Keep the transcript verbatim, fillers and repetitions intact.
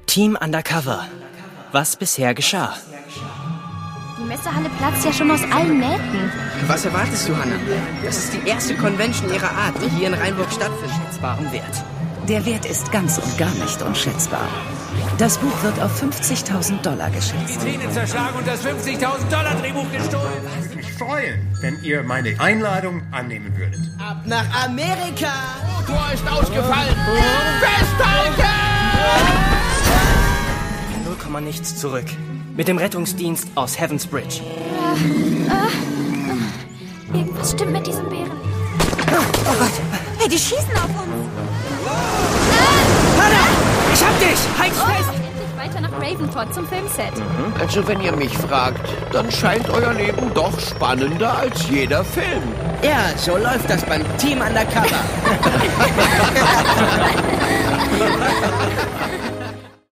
Team Undercover. Was bisher geschah? Die Messehalle platzt ja schon aus allen Nähten. Was erwartest du, Hannah? Das ist die erste Convention ihrer Art, die hier in Rheinburg stattfindet. Schätzbarem Wert. Der Wert ist ganz und gar nicht unschätzbar. Das Buch wird auf fünfzigtausend Dollar geschätzt. Die Zähne zerschlagen und das fünfzigtausend Dollar Drehbuch gestohlen. Ich würde mich freuen, wenn ihr meine Einladung annehmen würdet. Ab nach Amerika! Tor ist ausgefallen. Festhalten! null Komma nichts zurück. Mit dem Rettungsdienst aus Heaven's Bridge. Äh, äh, irgendwas stimmt mit diesen Bären. Oh, oh Gott. Hey, die schießen auf uns. Hannah! Ich hab dich! Halt Oh, fest! endlich weiter nach Ravenport zum Filmset. Also wenn ihr mich fragt, dann scheint euer Leben doch spannender als jeder Film. Ja, so läuft das beim Team Undercover.